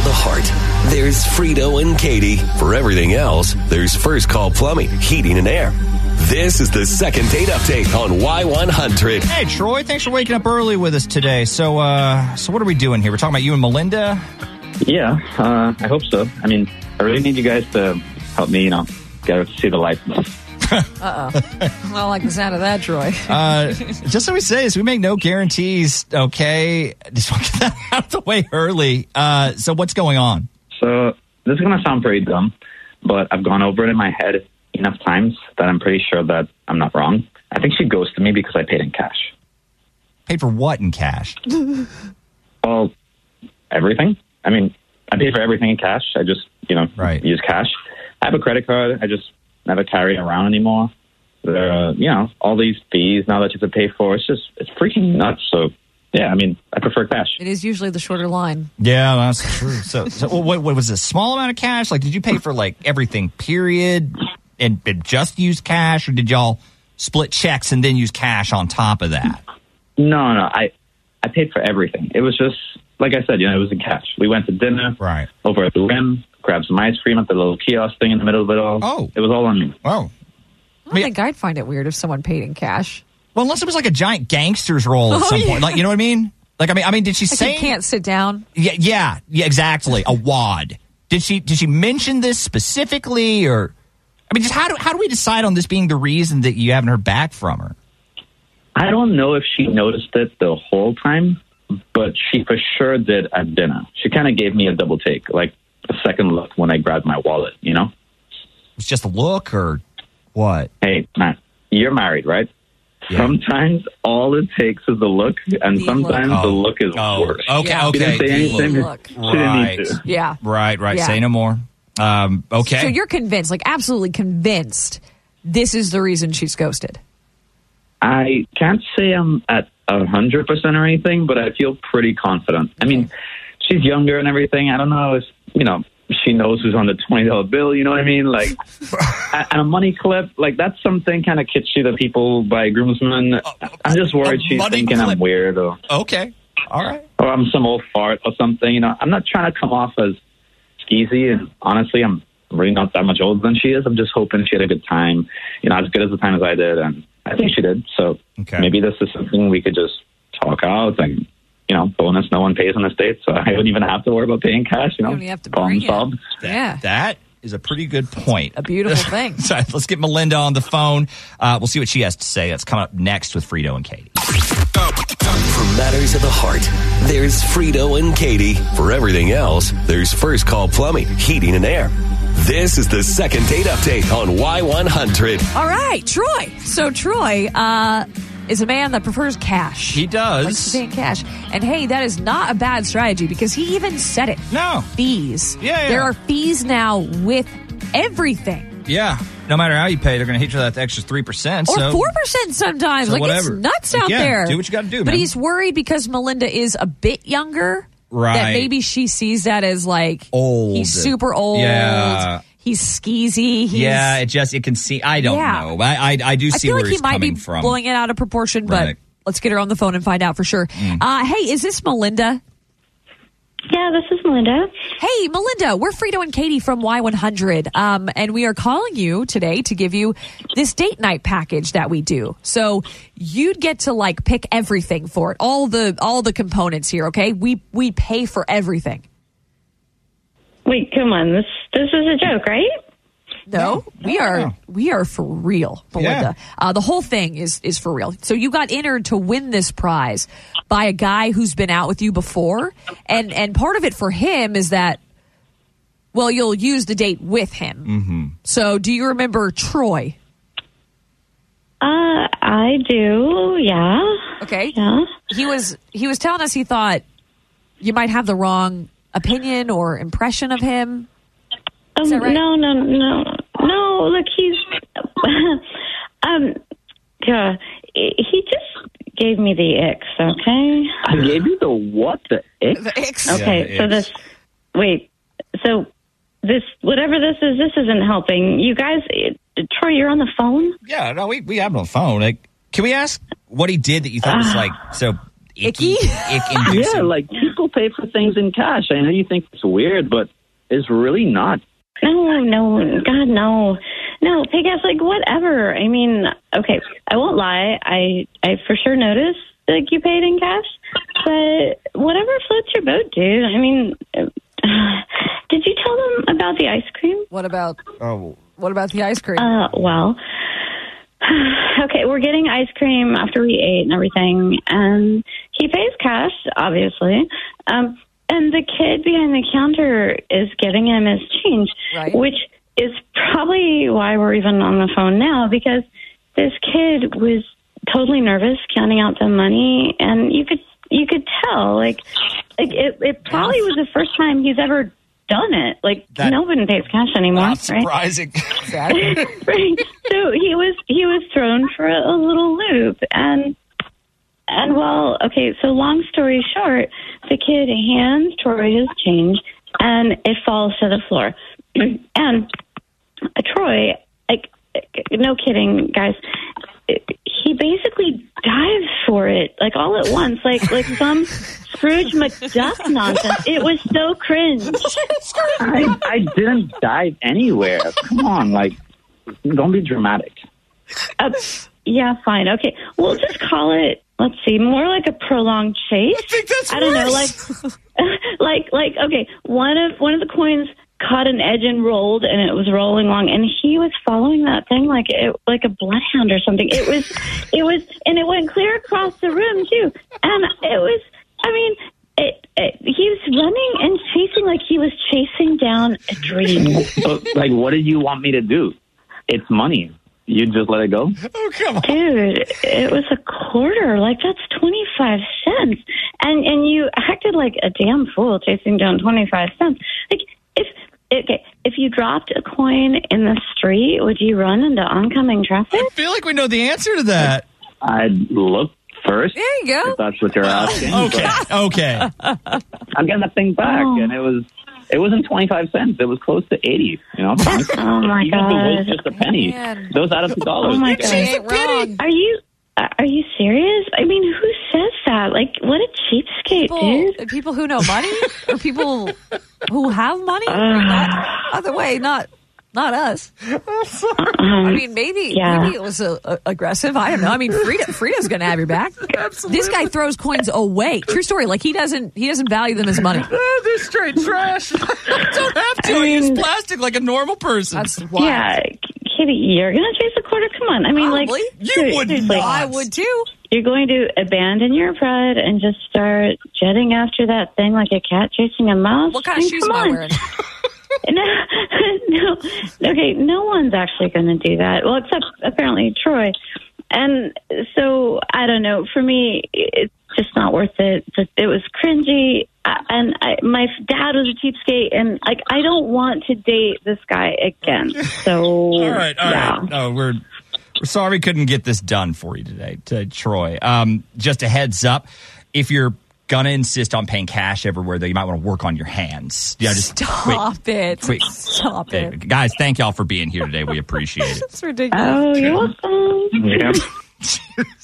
the heart, there's Frito and Katie. For everything else, there's First Call Plumbing, Heating and Air. This is the second date update on Y100. Hey, Troy, thanks for waking up early with us today. So what are we doing here? We're talking about you and Melinda? Yeah, I hope so. I mean, I really need you guys to help me, get her to see the license. I don't like the sound of that, Troy. Just so we say this, we make no guarantees, okay? Just want to get that out of the way early. So what's going on? So this is going to sound pretty dumb, but I've gone over it in my head enough times that I'm pretty sure that I'm not wrong. I think she ghosted me because I paid in cash. Paid for what in cash? Well, everything. I mean, I pay for everything in cash. I just, use cash. I have a credit card. I just never carry it around anymore. There are, all these fees now that you have to pay for. It's freaking nuts. So, yeah, I mean, I prefer cash. It is usually the shorter line. Yeah, that's true. So what was it, a small amount of cash? Like, did you pay for, everything, period, and just use cash? Or did y'all split checks and then use cash on top of that? No. I paid for everything. It was just, like I said, it was in cash. We went to dinner over at the Rim, grabbed some ice cream at the little kiosk thing in the middle of it all. Oh. It was all on me. Oh. I don't think I'd find it weird if someone paid in cash. Well, unless it was like a giant gangster's role at some point. You know what I mean? I mean, did she say... you can't sit down? Yeah, exactly. A wad. Did she mention this specifically, or... I mean, just how do we decide on this being the reason that you haven't heard back from her? I don't know if she noticed it the whole time, but she for sure did at dinner. She kind of gave me a double take, like a second look when I grabbed my wallet, It's just a look, or what? Hey, Matt, you're married, right? Yeah. Sometimes all it takes is the look, and sometimes the look is worse. Okay. She didn't say anything. She didn't need to. Yeah. Right. Yeah. Say no more. Okay. So you're convinced, absolutely convinced, this is the reason she's ghosted? I can't say I'm at 100% or anything, but I feel pretty confident. I mean, she's younger and everything. I don't know if, she knows who's on the $20 bill, you know what I mean? Like, and a money clip, that's something kind of kitschy that people buy groomsmen. I'm just worried she's thinking clip. I'm weird. Or, okay. All right. Or I'm some old fart or something. I'm not trying to come off as skeezy, and honestly, I'm really not that much older than she is. I'm just hoping she had a good time, as good as the time as I did, and I think she did. So maybe this is something we could just talk out, and bonus, no one pays on this date, so I wouldn't even have to worry about paying cash. You don't have to bring it. That is a pretty good point. A beautiful thing. So let's get Melinda on the phone. We'll see what she has to say. That's coming up next with Frito and Katie. For matters of the heart, there's Frito and Katie. For everything else, there's First Call Plumbing, Heating and Air. This is the second date update on Y100. All right, Troy. So Troy is a man that prefers cash. He does. Likes to pay in cash. And hey, that is not a bad strategy because he even said it. No. Fees. Yeah. There are fees now with everything. Yeah. No matter how you pay, they're going to hit you that extra 3%. Or 4% sometimes. So it's nuts out there. Do what you got to do, man. But he's worried because Melinda is a bit younger. Right. That maybe she sees that as old. He's super old. Yeah. He's skeezy. It can see. I don't know. I do see where he's coming from. I feel like he might be blowing it out of proportion, but let's get her on the phone and find out for sure. Hey, is this Melinda? Yeah, this is Melinda. Hey, Melinda, we're Frito and Katie from Y100, and we are calling you today to give you this date night package that we do. So you'd get to pick everything for it, all the components here. Okay, we pay for everything. Wait, come on, this is a joke, right? No, we are for real, Melinda. Yeah. The whole thing is for real. So you got entered to win this prize by a guy who's been out with you before, and part of it for him is that, well, you'll use the date with him. Mm-hmm. So do you remember Troy? I do. Yeah. Okay. Yeah. He was telling us he thought you might have the wrong opinion or impression of him. Is that right? No. Look, he's he just gave me the icks. Okay. I gave you the what? The icks? The icks. Okay. Yeah, the so this whatever this isn't helping. You guys, Troy, you're on the phone. Yeah. No, we have him on the phone. Can we ask what he did that you thought was so icky? Yeah, like people pay for things in cash. I know you think it's weird, but it's really not. No, God, no. No, pay cash, like, whatever. I mean, okay, I won't lie. I for sure noticed, like, you paid in cash, but whatever floats your boat, dude. I mean, did you tell them about the ice cream? What about the ice cream? Well, okay, we're getting ice cream after we ate and everything, and he pays cash, obviously. And the kid behind the counter is giving him his change, right. Which is probably why we're even on the phone now, because this kid was totally nervous counting out the money, and you could tell, like it probably was the first time he's ever done it. Like, no one pays cash anymore, not surprising. Right? Right. So he was thrown for a little loop, and well, okay, so long story short, the kid hands Troy his change, and it falls to the floor. And Troy, like, no kidding, guys, he basically dives for it, like, all at once, like some Scrooge McDuck nonsense. It was so cringe. I didn't dive anywhere. Come on, like, don't be dramatic. Yeah, fine. Okay, we'll just call it, let's see, more like a prolonged chase. I think that's I don't know, like okay, one of the coins caught an edge and rolled, and it was rolling along, and he was following that thing like a bloodhound or something. It was, and it went clear across the room too, and it was. I mean, he was running and chasing like he was chasing down a dream. Like, what did you want me to do? It's money. You just let it go? Oh, come on. Dude, it was a quarter. Like, that's 25 cents. And you acted like a damn fool chasing down 25 cents. Like, if you dropped a coin in the street, would you run into oncoming traffic? I feel like we know the answer to that. I'd look first. There you go. If that's what you're asking. Okay. I'm getting that thing back, and it wasn't 25 cents. It was close to 80. You know, oh my even if it was God. just a penny. Man. Those add up to dollars. Oh my okay? God. Ain't wrong. Are you serious? I mean, who says that? Like, what a cheapskate, dude. People who know money, or people who have money. Other way, not us. I mean, maybe it was aggressive. I don't know. I mean, Frida's going to have your back. Absolutely. This guy throws coins away. True story. Like, he doesn't value them as money. They're straight trash. Don't have to. I use plastic like a normal person. That's wild. Yeah, Kitty, you're going to chase a quarter? Come on. I mean, Probably. like... You would not. I would too. You're going to abandon your pride and just start jetting after that thing like a cat chasing a mouse? What kind of shoes am I wearing? No. Okay, no one's actually going to do that. Well, except apparently Troy. And so, I don't know. For me, it's just not worth it. It was cringy. My dad was a cheapskate, and like, I don't want to date this guy again. So, all right. yeah. No, we're sorry we couldn't get this done for you today, to Troy. Just a heads up, if you're gonna insist on paying cash everywhere, though, you might want to work on your hands. Yeah, just Stop it. Stop it. Guys, thank y'all for being here today. We appreciate it. It's ridiculous. Oh, you're welcome. Yeah.